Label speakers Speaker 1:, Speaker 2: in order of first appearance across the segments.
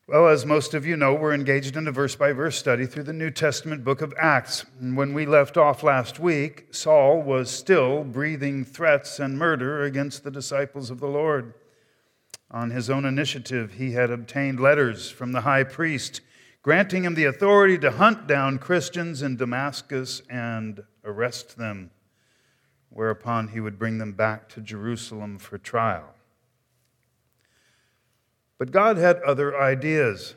Speaker 1: Well, as most of you know, we're engaged in a verse-by-verse study through the New Testament book of Acts. And when we left off last week, Saul was still breathing threats and murder against the disciples of the Lord. On his own initiative, he had obtained letters from the high priest, granting him the authority to hunt down Christians in Damascus and arrest them, whereupon he would bring them back to Jerusalem for trial. But God had other ideas.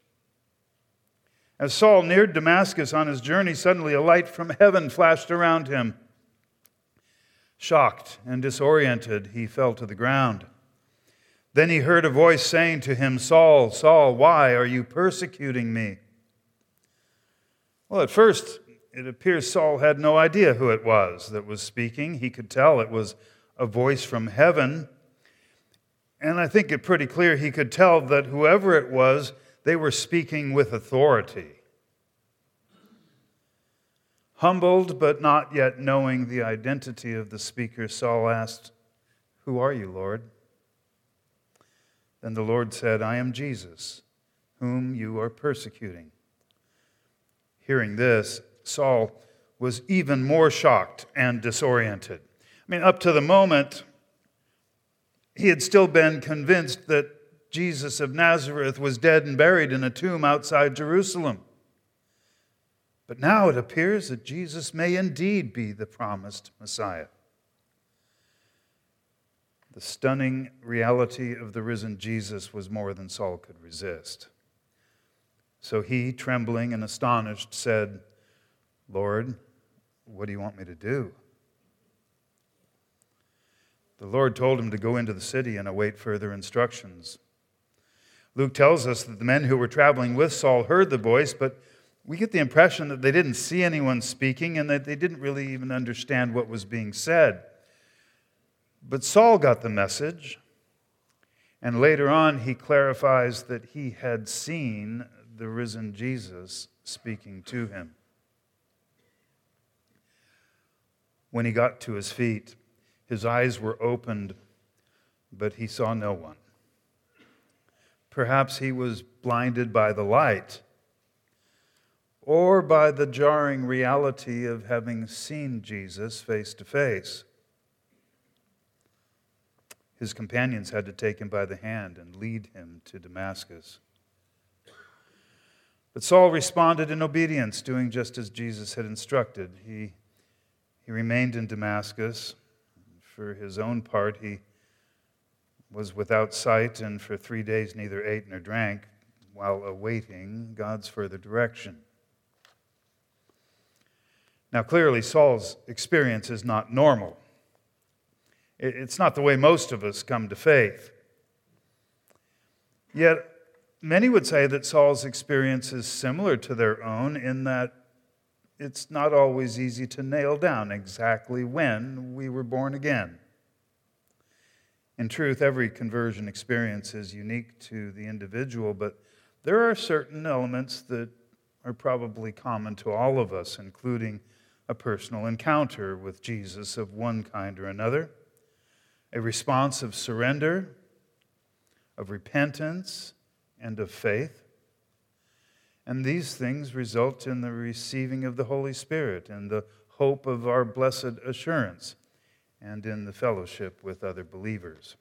Speaker 1: As Saul neared Damascus on his journey, suddenly a light from heaven flashed around him. Shocked and disoriented, he fell to the ground. Then he heard a voice saying to him, "Saul, Saul, why are you persecuting me?" Well, at first, it appears Saul had no idea who it was that was speaking. He could tell it was a voice from heaven. And I think it pretty clear he could tell that whoever it was, they were speaking with authority. Humbled but not yet knowing the identity of the speaker, Saul asked, "Who are you, Lord?" Then the Lord said, "I am Jesus, whom you are persecuting." Hearing this, Saul was even more shocked and disoriented. Up to the moment, he had still been convinced that Jesus of Nazareth was dead and buried in a tomb outside Jerusalem. But now it appears that Jesus may indeed be the promised Messiah. The stunning reality of the risen Jesus was more than Saul could resist. So he, trembling and astonished, said, "Lord, what do you want me to do?" The Lord told him to go into the city and await further instructions. Luke tells us that the men who were traveling with Saul heard the voice, but we get the impression that they didn't see anyone speaking and that they didn't really even understand what was being said. But Saul got the message, and later on he clarifies that he had seen the risen Jesus speaking to him. When he got to his feet, his eyes were opened, but he saw no one. Perhaps he was blinded by the light or by the jarring reality of having seen Jesus face to face. His companions had to take him by the hand and lead him to Damascus. But Saul responded in obedience, doing just as Jesus had instructed. He remained in Damascus. For his own part, he was without sight, and for 3 days neither ate nor drank, while awaiting God's further direction. Now, clearly, Saul's experience is not normal. It's not the way most of us come to faith. Yet, many would say that Saul's experience is similar to their own in that it's not always easy to nail down exactly when we were born again. In truth, every conversion experience is unique to the individual, but there are certain elements that are probably common to all of us, including a personal encounter with Jesus of one kind or another, a response of surrender, of repentance, and of faith. And these things result in the receiving of the Holy Spirit and the hope of our blessed assurance and in the fellowship with other believers.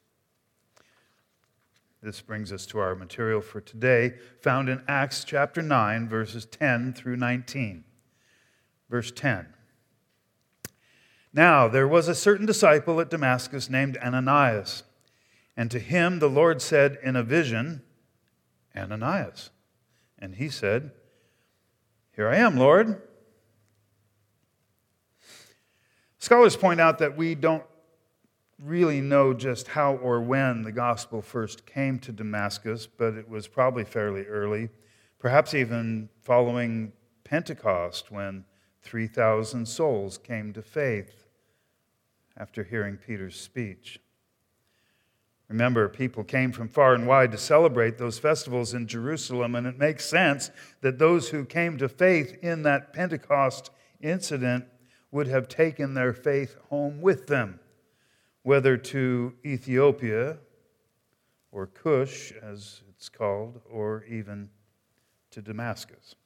Speaker 1: This brings us to our material for today, found in Acts chapter 9, verses 10 through 19. Verse 10. Now there was a certain disciple at Damascus named Ananias, and to him the Lord said in a vision, "Ananias." And he said, "Here I am, Lord." Scholars point out that we don't really know just how or when the gospel first came to Damascus, but it was probably fairly early, perhaps even following Pentecost when 3,000 souls came to faith after hearing Peter's speech. Remember, people came from far and wide to celebrate those festivals in Jerusalem, and it makes sense that those who came to faith in that Pentecost incident would have taken their faith home with them, whether to Ethiopia or Cush, as it's called, or even to Damascus.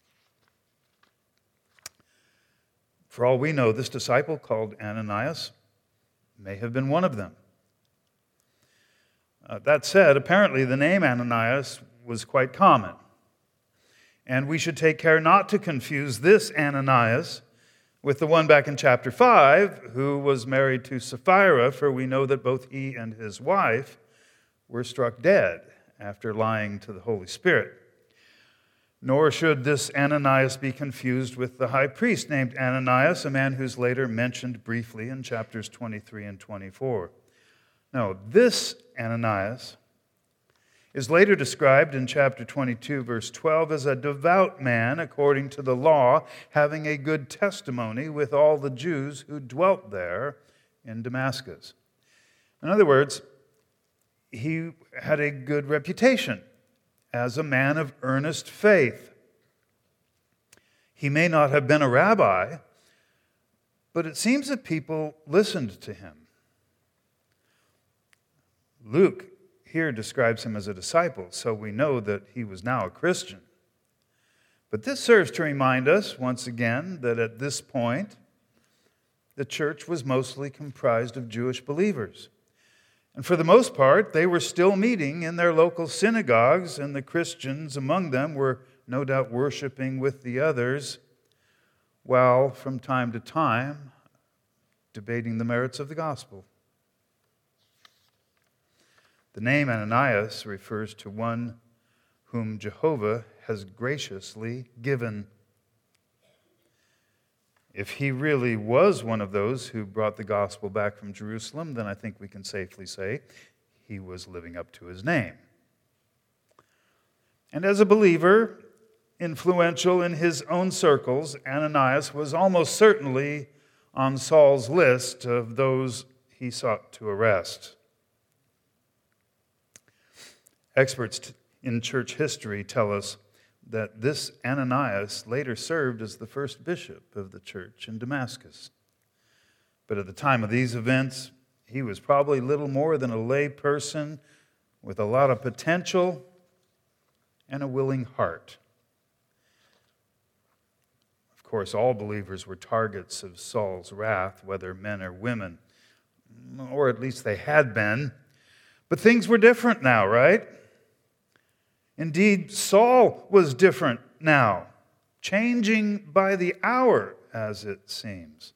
Speaker 1: For all we know, this disciple called Ananias may have been one of them. That said, apparently the name Ananias was quite common. And we should take care not to confuse this Ananias with the one back in chapter 5 who was married to Sapphira, for we know that both he and his wife were struck dead after lying to the Holy Spirit. Nor should this Ananias be confused with the high priest named Ananias, a man who's later mentioned briefly in chapters 23 and 24. No, this Ananias is later described in chapter 22, verse 12, as a devout man according to the law, having a good testimony with all the Jews who dwelt there in Damascus. In other words, he had a good reputation as a man of earnest faith. He may not have been a rabbi, but it seems that people listened to him. Luke here describes him as a disciple, so we know that he was now a Christian. But this serves to remind us, once again, that at this point, the church was mostly comprised of Jewish believers. And for the most part, they were still meeting in their local synagogues, and the Christians among them were no doubt worshiping with the others, while from time to time debating the merits of the gospel. The name Ananias refers to one whom Jehovah has graciously given. If he really was one of those who brought the gospel back from Jerusalem, then I think we can safely say he was living up to his name. And as a believer, influential in his own circles, Ananias was almost certainly on Saul's list of those he sought to arrest. Experts in church history tell us that this Ananias later served as the first bishop of the church in Damascus. But at the time of these events, he was probably little more than a lay person with a lot of potential and a willing heart. Of course, all believers were targets of Saul's wrath, whether men or women, or at least they had been. But things were different now, right? Indeed, Saul was different now, changing by the hour, as it seems.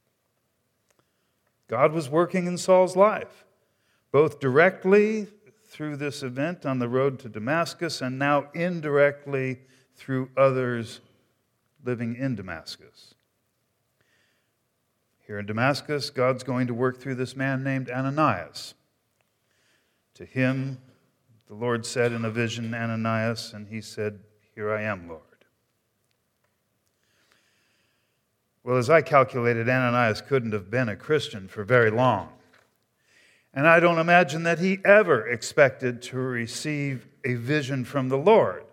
Speaker 1: God was working in Saul's life, both directly through this event on the road to Damascus, and now indirectly through others living in Damascus. Here in Damascus, God's going to work through this man named Ananias. To him, the Lord said in a vision, Ananias, and he said, "Here I am, Lord." Well, as I calculated, Ananias couldn't have been a Christian for very long. And I don't imagine that he ever expected to receive a vision from the Lord.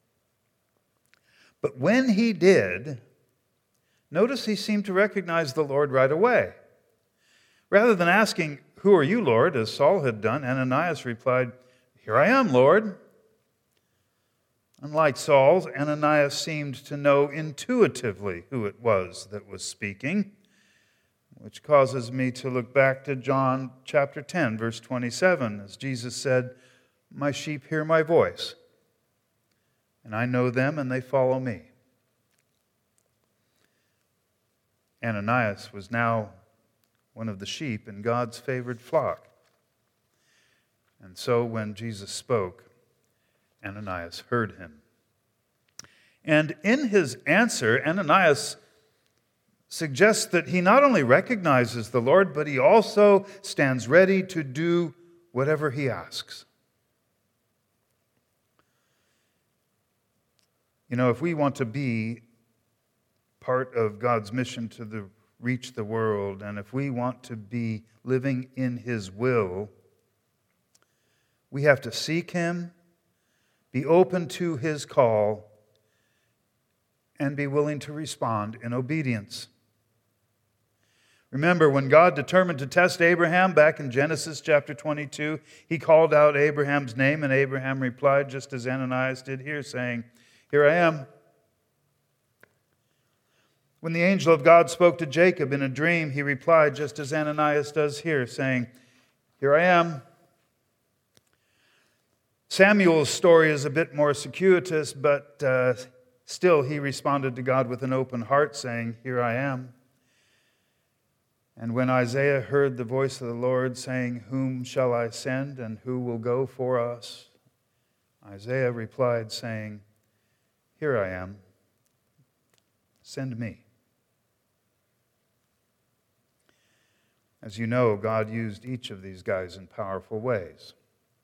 Speaker 1: But when he did, notice he seemed to recognize the Lord right away. Rather than asking, "Who are you, Lord?" as Saul had done, Ananias replied, "Here I am, Lord." Unlike Saul, Ananias seemed to know intuitively who it was that was speaking, which causes me to look back to John chapter 10, verse 27, as Jesus said, "My sheep hear my voice, and I know them, and they follow me." Ananias was now one of the sheep in God's favored flock. And so when Jesus spoke, Ananias heard him. And in his answer, Ananias suggests that he not only recognizes the Lord, but he also stands ready to do whatever he asks. You know, if we want to be part of God's mission to reach the world, and if we want to be living in his will, we have to seek him, be open to his call, and be willing to respond in obedience. Remember, when God determined to test Abraham back in Genesis chapter 22, he called out Abraham's name, and Abraham replied just as Ananias did here, saying, "Here I am." When the angel of God spoke to Jacob in a dream, he replied just as Ananias does here, saying, "Here I am." Samuel's story is a bit more circuitous, but still he responded to God with an open heart, saying, "Here I am." And when Isaiah heard the voice of the Lord saying, "Whom shall I send, and who will go for us?" Isaiah replied, saying, "Here I am. Send me." As you know, God used each of these guys in powerful ways.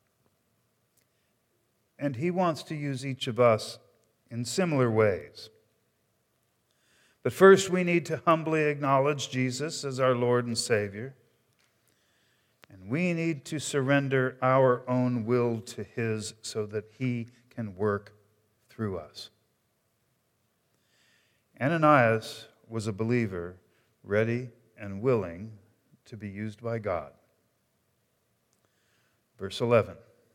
Speaker 1: And He wants to use each of us in similar ways. But first, we need to humbly acknowledge Jesus as our Lord and Savior. And we need to surrender our own will to His so that He can work through us. Ananias was a believer, ready and willing to be used by God. Verse 11.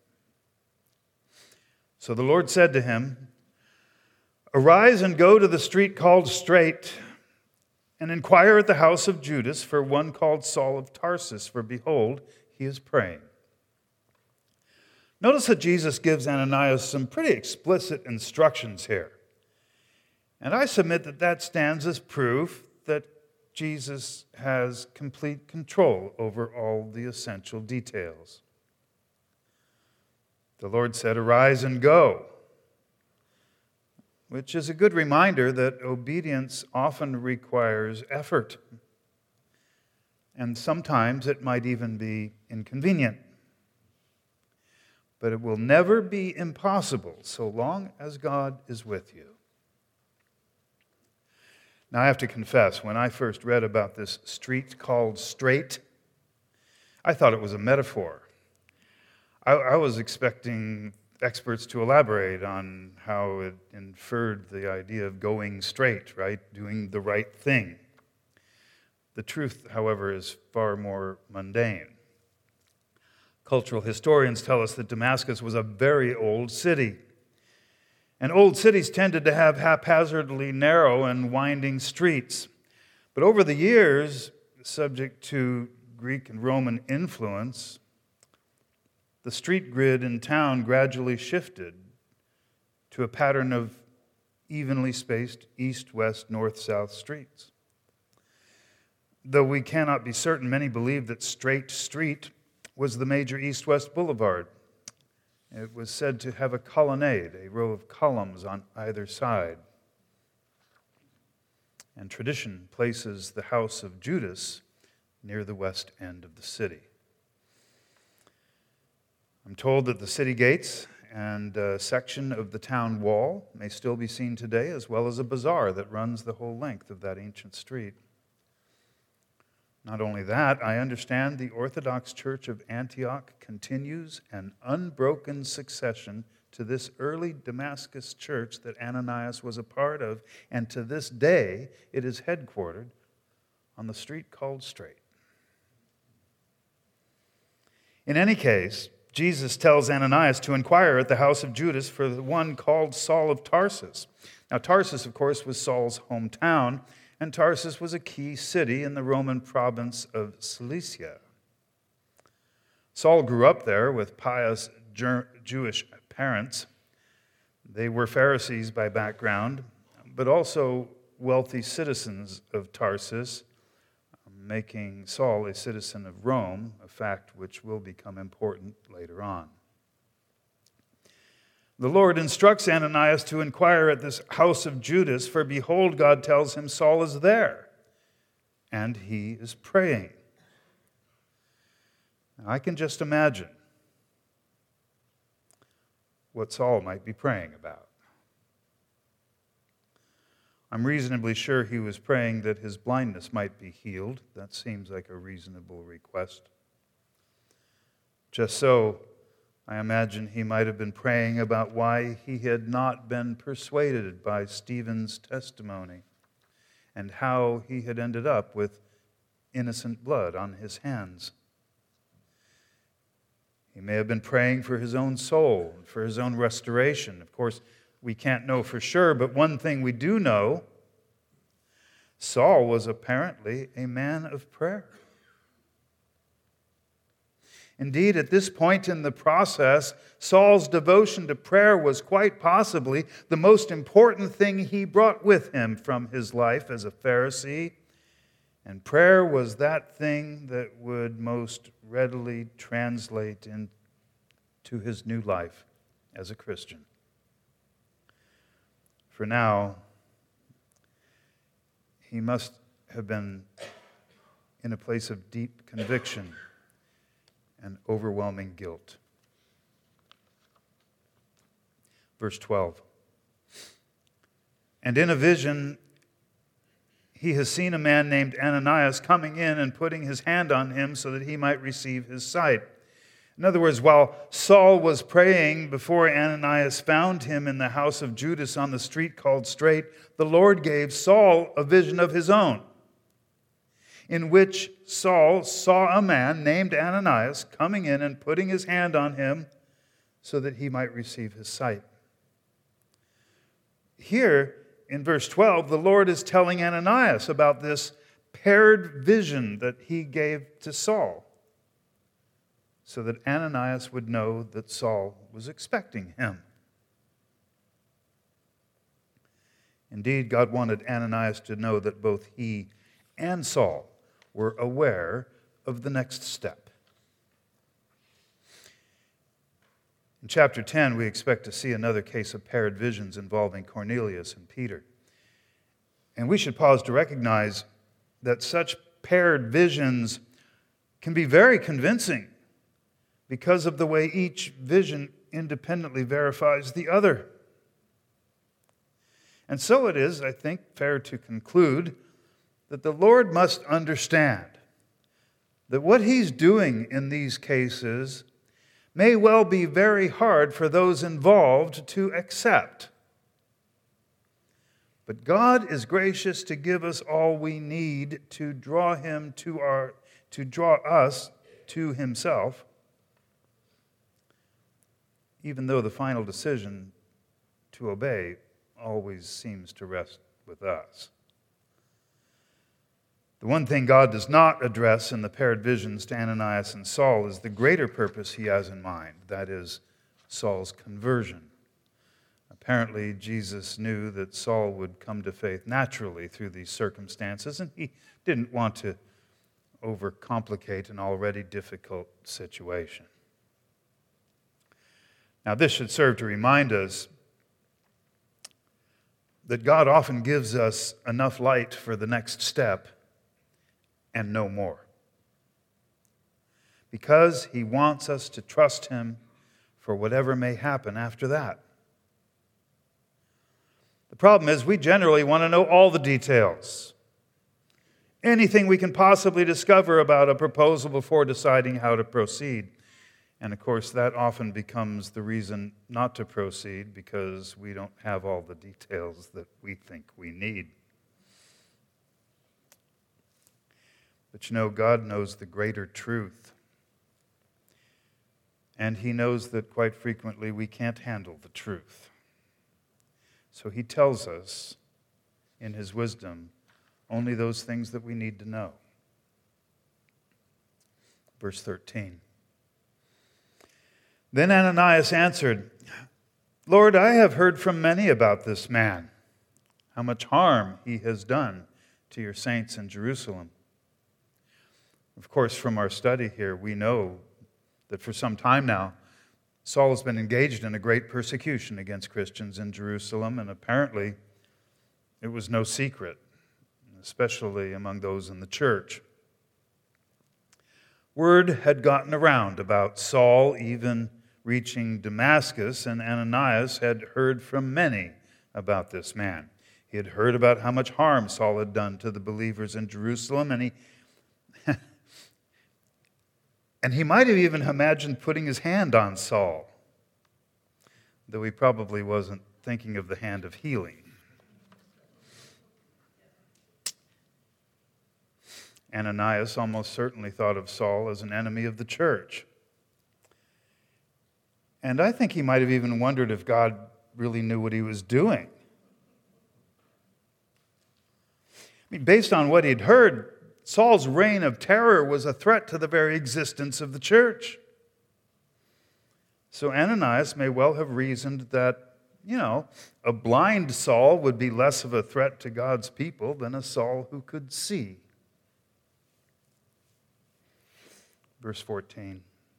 Speaker 1: So the Lord said to him, "Arise and go to the street called Straight, and inquire at the house of Judas for one called Saul of Tarsus, for behold, he is praying." Notice that Jesus gives Ananias some pretty explicit instructions here. And I submit that that stands as proof that Jesus has complete control over all the essential details. The Lord said, "Arise and go," which is a good reminder that obedience often requires effort. And sometimes it might even be inconvenient. But it will never be impossible so long as God is with you. Now, I have to confess, when I first read about this street called Straight, I thought it was a metaphor. I was expecting experts to elaborate on how it inferred the idea of going straight, right? Doing the right thing. The truth, however, is far more mundane. Cultural historians tell us that Damascus was a very old city. And old cities tended to have haphazardly narrow and winding streets. But over the years, subject to Greek and Roman influence, the street grid in town gradually shifted to a pattern of evenly spaced east, west, north, south streets. Though we cannot be certain, many believe that Straight Street was the major east-west boulevard. It was said to have a colonnade, a row of columns on either side. And tradition places the house of Judas near the west end of the city. I'm told that the city gates and a section of the town wall may still be seen today, as well as a bazaar that runs the whole length of that ancient street. Not only that, I understand the Orthodox Church of Antioch continues an unbroken succession to this early Damascus church that Ananias was a part of, and to this day it is headquartered on the street called Straight. In any case, Jesus tells Ananias to inquire at the house of Judas for the one called Saul of Tarsus. Now, Tarsus, of course, was Saul's hometown, and Tarsus was a key city in the Roman province of Cilicia. Saul grew up there with pious Jewish parents. They were Pharisees by background, but also wealthy citizens of Tarsus, making Saul a citizen of Rome, a fact which will become important later on. The Lord instructs Ananias to inquire at this house of Judas, for behold, God tells him Saul is there, and he is praying. Now, I can just imagine what Saul might be praying about. I'm reasonably sure he was praying that his blindness might be healed. That seems like a reasonable request. Just so, I imagine he might have been praying about why he had not been persuaded by Stephen's testimony and how he had ended up with innocent blood on his hands. He may have been praying for his own soul, for his own restoration. Of course, we can't know for sure, but one thing we do know, Saul was apparently a man of prayer. Indeed, at this point in the process, Saul's devotion to prayer was quite possibly the most important thing he brought with him from his life as a Pharisee. And prayer was that thing that would most readily translate into his new life as a Christian. For now, he must have been in a place of deep conviction and overwhelming guilt. Verse 12. And in a vision, he has seen a man named Ananias coming in and putting his hand on him so that he might receive his sight. In other words, while Saul was praying before Ananias found him in the house of Judas on the street called Straight, the Lord gave Saul a vision of his own, in which Saul saw a man named Ananias coming in and putting his hand on him so that he might receive his sight. Here, in verse 12, the Lord is telling Ananias about this paired vision that he gave to Saul, so that Ananias would know that Saul was expecting him. Indeed, God wanted Ananias to know that both he and Saul were aware of the next step. In chapter 10, we expect to see another case of paired visions involving Cornelius and Peter. And we should pause to recognize that such paired visions can be very convincing because of the way each vision independently verifies the other. And so it is, I think, fair to conclude that the Lord must understand that what he's doing in these cases may well be very hard for those involved to accept. But God is gracious to give us all we need to draw us to himself, even though the final decision to obey always seems to rest with us. The one thing God does not address in the paired visions to Ananias and Saul is the greater purpose he has in mind, that is, Saul's conversion. Apparently, Jesus knew that Saul would come to faith naturally through these circumstances, and he didn't want to overcomplicate an already difficult situation. Now, this should serve to remind us that God often gives us enough light for the next step and no more, because he wants us to trust him for whatever may happen after that. The problem is we generally want to know all the details, anything we can possibly discover about a proposal before deciding how to proceed. And of course, that often becomes the reason not to proceed, because we don't have all the details that we think we need. But you know, God knows the greater truth. And he knows that quite frequently we can't handle the truth. So he tells us in his wisdom only those things that we need to know. Verse 13. Then Ananias answered, Lord, I have heard from many about this man, how much harm he has done to your saints in Jerusalem. Of course, from our study here, we know that for some time now, Saul has been engaged in a great persecution against Christians in Jerusalem, and apparently it was no secret, especially among those in the church. Word had gotten around about Saul even reaching Damascus, and Ananias had heard from many about this man. He had heard about how much harm Saul had done to the believers in Jerusalem, and he might have even imagined putting his hand on Saul, though he probably wasn't thinking of the hand of healing. Ananias almost certainly thought of Saul as an enemy of the church. And I think he might have even wondered if God really knew what he was doing. I mean, based on what he'd heard, Saul's reign of terror was a threat to the very existence of the church. So Ananias may well have reasoned that, a blind Saul would be less of a threat to God's people than a Saul who could see. Verse 14.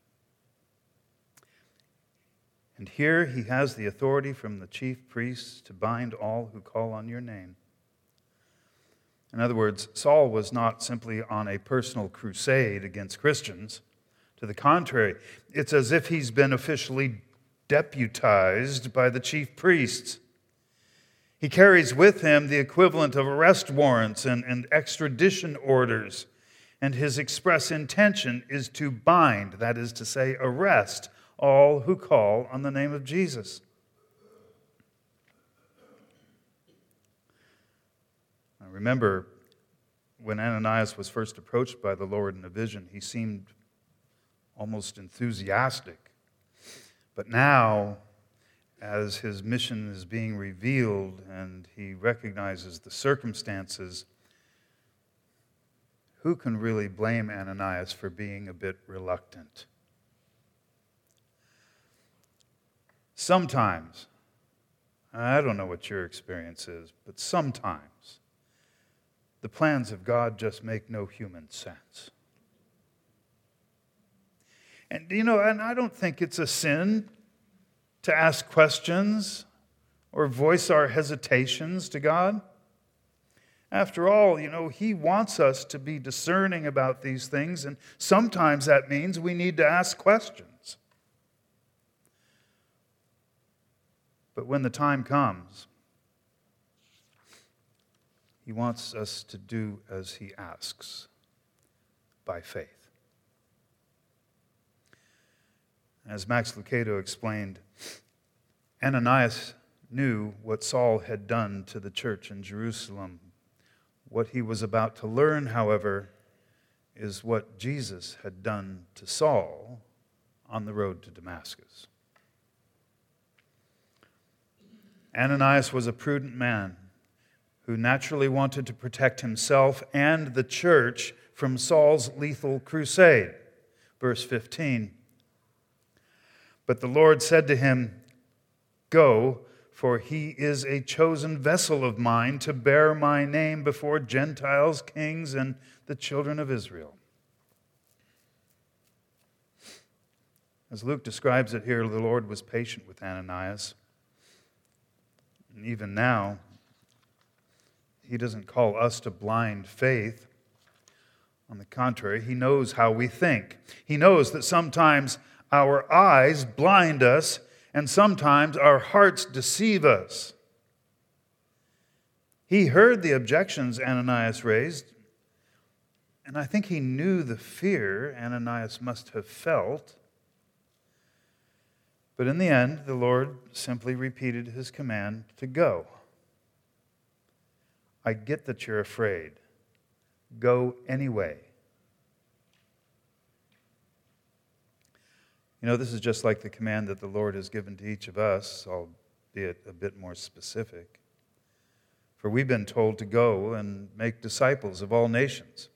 Speaker 1: And here he has the authority from the chief priests to bind all who call on your name. In other words, Saul was not simply on a personal crusade against Christians. To the contrary, it's as if he's been officially deputized by the chief priests. He carries with him the equivalent of arrest warrants and extradition orders, and his express intention is to bind, that is to say, arrest all who call on the name of Jesus. Now remember, when Ananias was first approached by the Lord in a vision, he seemed almost enthusiastic. But now, as his mission is being revealed and he recognizes the circumstances, who can really blame Ananias for being a bit reluctant? Sometimes, I don't know what your experience is, but sometimes the plans of God just make no human sense. And and I don't think it's a sin to ask questions or voice our hesitations to God. After all, He wants us to be discerning about these things, and sometimes that means we need to ask questions. But when the time comes, He wants us to do as He asks, by faith. As Max Lucado explained, Ananias knew what Saul had done to the church in Jerusalem. What he was about to learn, however, is what Jesus had done to Saul on the road to Damascus. Ananias was a prudent man who naturally wanted to protect himself and the church from Saul's lethal crusade. Verse 15. But the Lord said to him, "Go, for he is a chosen vessel of mine to bear my name before Gentiles, kings, and the children of Israel." As Luke describes it here, the Lord was patient with Ananias. And even now, He doesn't call us to blind faith. On the contrary, He knows how we think. He knows that sometimes our eyes blind us, and sometimes our hearts deceive us. He heard the objections Ananias raised, and I think he knew the fear Ananias must have felt. But in the end, the Lord simply repeated His command to go. I get that you're afraid. Go anyway. This is just like the command that the Lord has given to each of us, albeit a bit more specific. For we've been told to go and make disciples of all nations.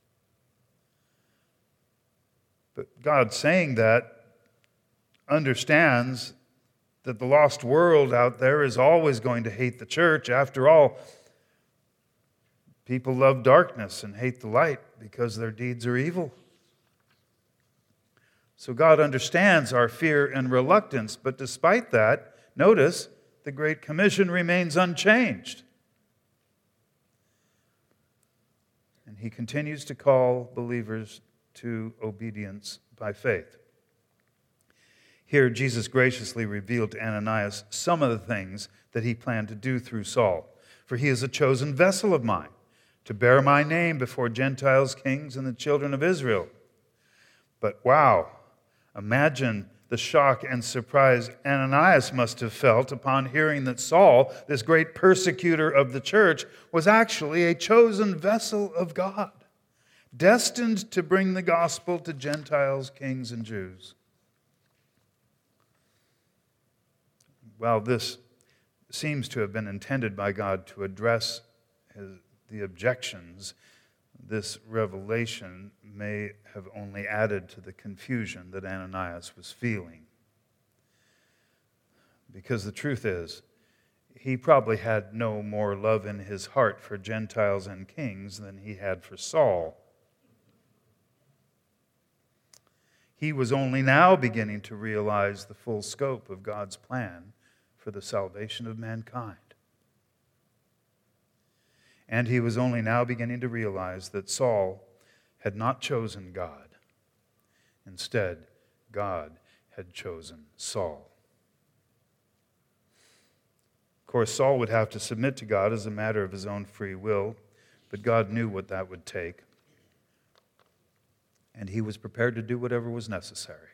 Speaker 1: But God saying that understands that the lost world out there is always going to hate the church. After all, people love darkness and hate the light because their deeds are evil. So God understands our fear and reluctance, but despite that, notice, the Great Commission remains unchanged. And He continues to call believers to obedience by faith. Here, Jesus graciously revealed to Ananias some of the things that He planned to do through Saul. For he is a chosen vessel of mine, to bear my name before Gentiles, kings, and the children of Israel. But wow! Imagine the shock and surprise Ananias must have felt upon hearing that Saul, this great persecutor of the church, was actually a chosen vessel of God. destined to bring the gospel to Gentiles, kings, and Jews. Well, this seems to have been intended by God to address the objections. This revelation may have only added to the confusion that Ananias was feeling. Because the truth is, he probably had no more love in his heart for Gentiles and kings than he had for Saul. He was only now beginning to realize the full scope of God's plan for the salvation of mankind. And he was only now beginning to realize that Saul had not chosen God. Instead, God had chosen Saul. Of course, Saul would have to submit to God as a matter of his own free will, but God knew what that would take, and he was prepared to do whatever was necessary.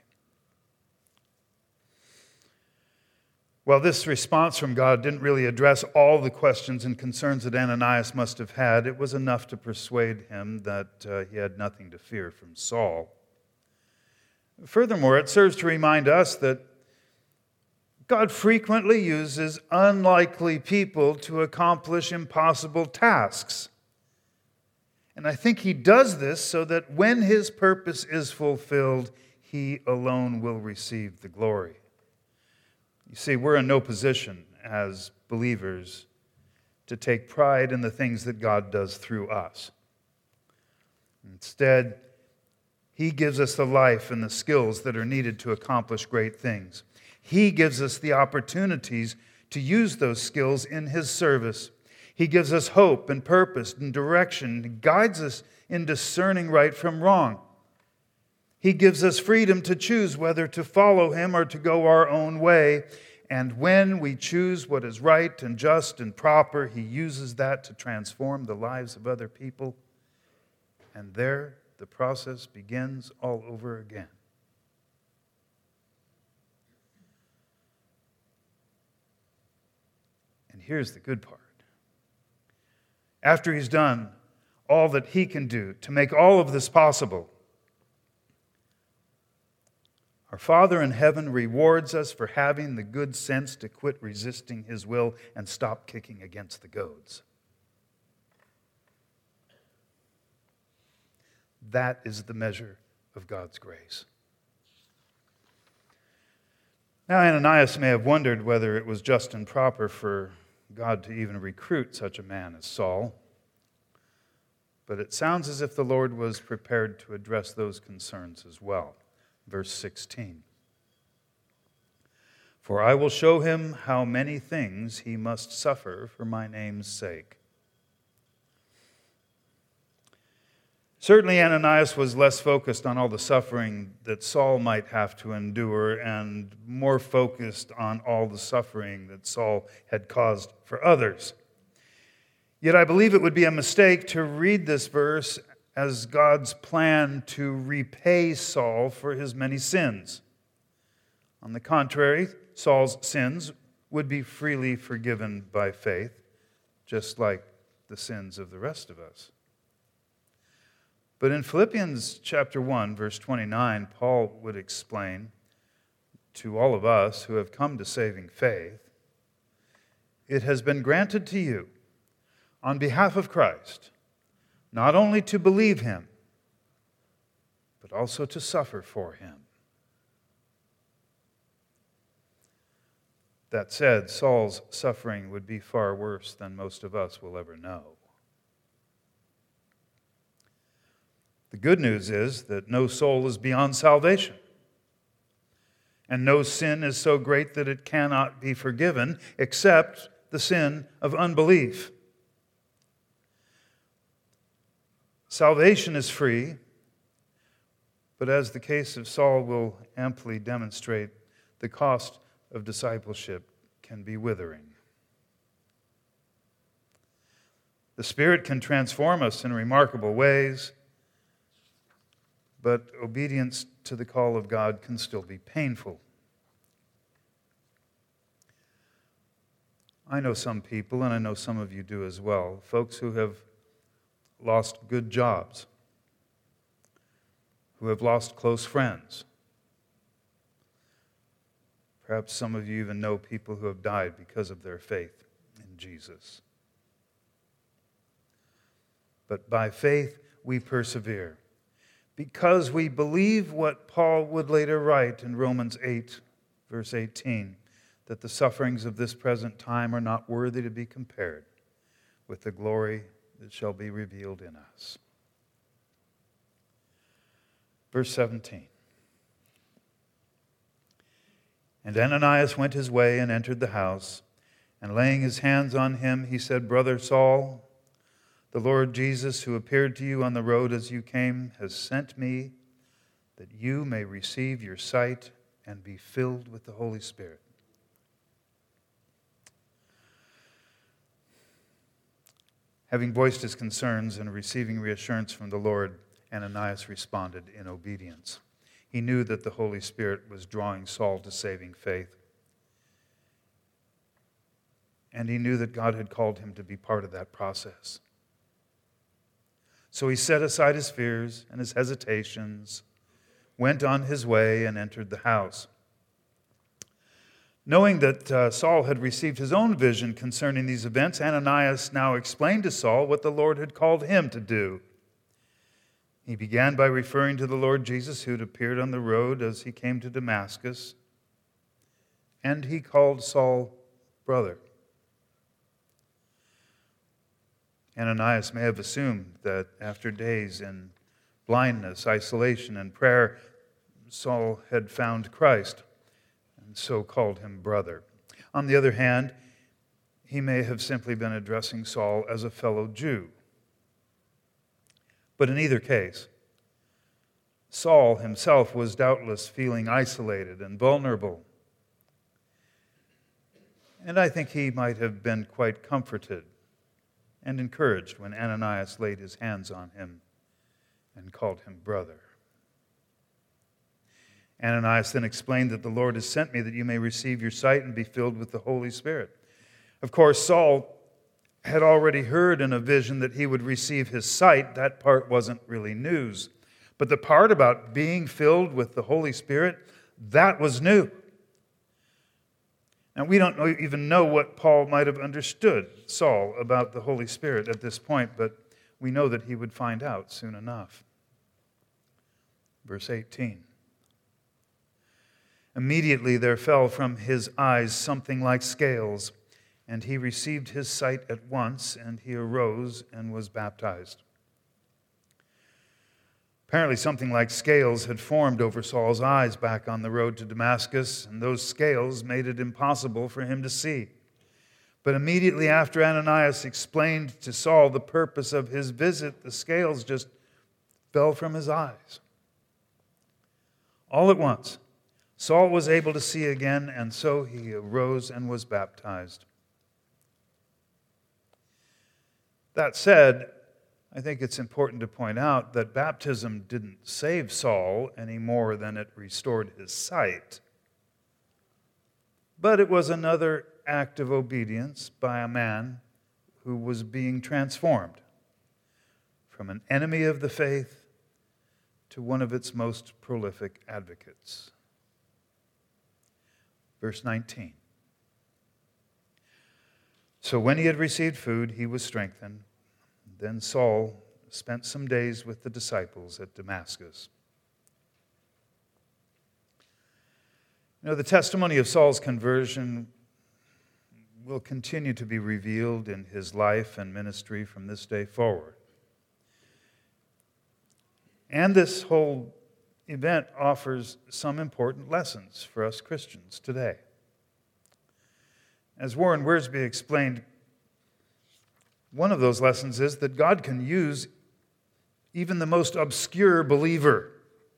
Speaker 1: Well, this response from God didn't really address all the questions and concerns that Ananias must have had. It was enough to persuade him that he had nothing to fear from Saul. Furthermore, it serves to remind us that God frequently uses unlikely people to accomplish impossible tasks. And I think he does this so that when his purpose is fulfilled, he alone will receive the glory. You see, we're in no position as believers to take pride in the things that God does through us. Instead, he gives us the life and the skills that are needed to accomplish great things. He gives us the opportunities to use those skills in his service. He gives us hope and purpose and direction. He guides us in discerning right from wrong. He gives us freedom to choose whether to follow him or to go our own way. And when we choose what is right and just and proper, he uses that to transform the lives of other people. And there, the process begins all over again. And here's the good part. After he's done all that he can do to make all of this possible, our Father in heaven rewards us for having the good sense to quit resisting his will and stop kicking against the goads. That is the measure of God's grace. Now, Ananias may have wondered whether it was just and proper for God to even recruit such a man as Saul. But it sounds as if the Lord was prepared to address those concerns as well. Verse 16. For I will show him how many things he must suffer for my name's sake. Certainly, Ananias was less focused on all the suffering that Saul might have to endure and more focused on all the suffering that Saul had caused for others. Yet I believe it would be a mistake to read this verse as God's plan to repay Saul for his many sins. On the contrary, Saul's sins would be freely forgiven by faith, just like the sins of the rest of us. But in Philippians chapter 1, verse 29, Paul would explain to all of us who have come to saving faith, it has been granted to you on behalf of Christ, not only to believe him, but also to suffer for him. That said, Saul's suffering would be far worse than most of us will ever know. The good news is that no soul is beyond salvation, and no sin is so great that it cannot be forgiven, except the sin of unbelief. Salvation is free, but as the case of Saul will amply demonstrate, the cost of discipleship can be withering. The Spirit can transform us in remarkable ways, but obedience to the call of God can still be painful. I know some people, and I know some of you do as well, folks who have lost good jobs, who have lost close friends. Perhaps some of you even know people who have died because of their faith in Jesus. But by faith we persevere, because we believe what Paul would later write in Romans 8, verse 18, that the sufferings of this present time are not worthy to be compared with the glory that shall be revealed in us. Verse 17. And Ananias went his way and entered the house, and laying his hands on him, he said, Brother Saul, the Lord Jesus, who appeared to you on the road as you came, has sent me that you may receive your sight and be filled with the Holy Spirit. Having voiced his concerns and receiving reassurance from the Lord, Ananias responded in obedience. He knew that the Holy Spirit was drawing Saul to saving faith. And he knew that God had called him to be part of that process. So he set aside his fears and his hesitations, went on his way, and entered the house. Knowing that Saul had received his own vision concerning these events, Ananias now explained to Saul what the Lord had called him to do. He began by referring to the Lord Jesus, who had appeared on the road as he came to Damascus, and he called Saul brother. Ananias may have assumed that after days in blindness, isolation, and prayer, Saul had found Christ, and so called him brother. On the other hand, he may have simply been addressing Saul as a fellow Jew. But in either case, Saul himself was doubtless feeling isolated and vulnerable. And I think he might have been quite comforted and encouraged when Ananias laid his hands on him and called him brother. Ananias then explained that the Lord has sent me that you may receive your sight and be filled with the Holy Spirit. Of course, Saul had already heard in a vision that he would receive his sight. That part wasn't really news. But the part about being filled with the Holy Spirit, that was new. And we don't even know what Paul might have understood, Saul, about the Holy Spirit at this point, but we know that he would find out soon enough. Verse 18. Immediately there fell from his eyes something like scales, and he received his sight at once, and he arose and was baptized. Apparently something like scales had formed over Saul's eyes back on the road to Damascus, and those scales made it impossible for him to see. But immediately after Ananias explained to Saul the purpose of his visit, the scales just fell from his eyes. All at once, Saul was able to see again, and so he arose and was baptized. That said, I think it's important to point out that baptism didn't save Saul any more than it restored his sight. But it was another act of obedience by a man who was being transformed from an enemy of the faith to one of its most prolific advocates. Verse 19. So when he had received food, he was strengthened. Then Saul spent some days with the disciples at Damascus. You know, the testimony of Saul's conversion will continue to be revealed in his life and ministry from this day forward. And this whole event offers some important lessons for us Christians today. As Warren Wiersbe explained, one of those lessons is that God can use even the most obscure believer.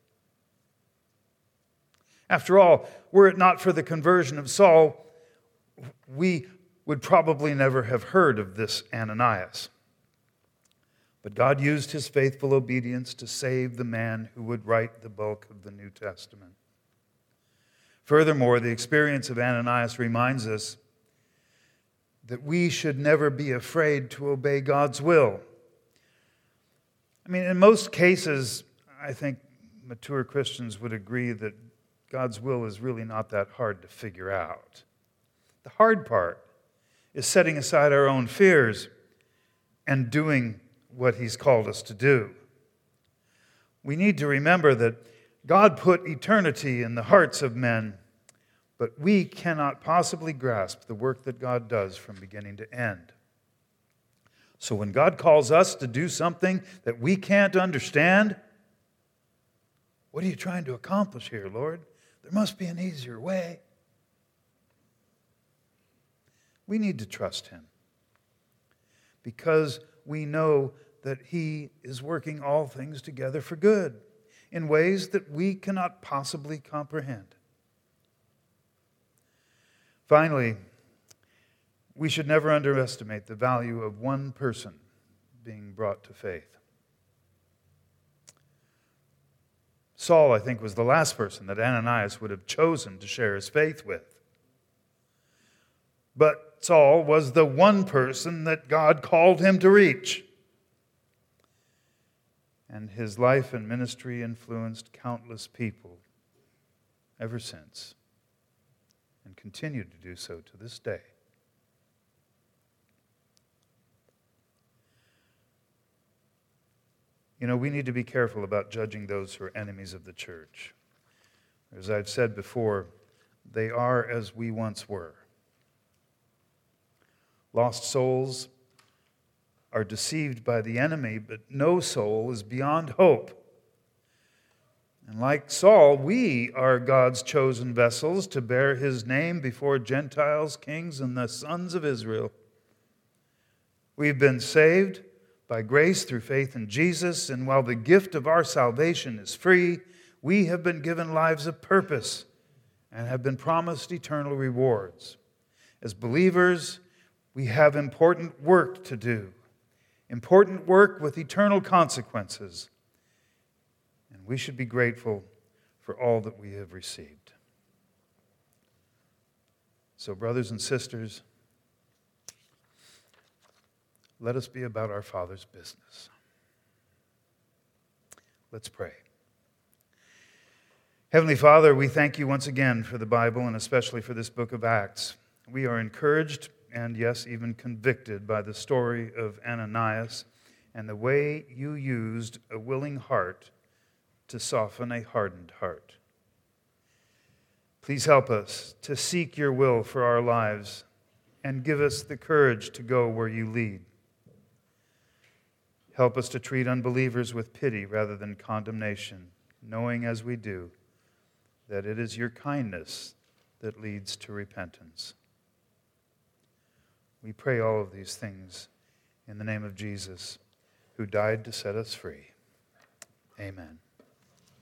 Speaker 1: After all, were it not for the conversion of Saul, we would probably never have heard of this Ananias. But God used his faithful obedience to save the man who would write the bulk of the New Testament. Furthermore, the experience of Ananias reminds us that we should never be afraid to obey God's will. I mean, in most cases, I think mature Christians would agree that God's will is really not that hard to figure out. The hard part is setting aside our own fears and doing what He's called us to do. We need to remember that God put eternity in the hearts of men, but we cannot possibly grasp the work that God does from beginning to end. So when God calls us to do something that we can't understand, what are you trying to accomplish here, Lord? There must be an easier way. We need to trust Him because we know that He is working all things together for good in ways that we cannot possibly comprehend. Finally, we should never underestimate the value of one person being brought to faith. Saul, I think, was the last person that Ananias would have chosen to share his faith with. But Saul was the one person that God called him to reach. And his life and ministry influenced countless people ever since, and continue to do so to this day. You know, we need to be careful about judging those who are enemies of the church. As I've said before, they are as we once were. Lost souls are deceived by the enemy, but no soul is beyond hope. And like Saul, we are God's chosen vessels to bear His name before Gentiles, kings, and the sons of Israel. We've been saved by grace through faith in Jesus, and while the gift of our salvation is free, we have been given lives of purpose and have been promised eternal rewards. As believers, we have important work to do, important work with eternal consequences, and we should be grateful for all that we have received. So, brothers and sisters, let us be about our Father's business. Let's pray. Heavenly Father, we thank you once again for the Bible and especially for this book of Acts. We are encouraged and, yes, even convicted by the story of Ananias and the way you used a willing heart to soften a hardened heart. Please help us to seek your will for our lives and give us the courage to go where you lead. Help us to treat unbelievers with pity rather than condemnation, knowing as we do that it is your kindness that leads to repentance. We pray all of these things in the name of Jesus, who died to set us free. Amen.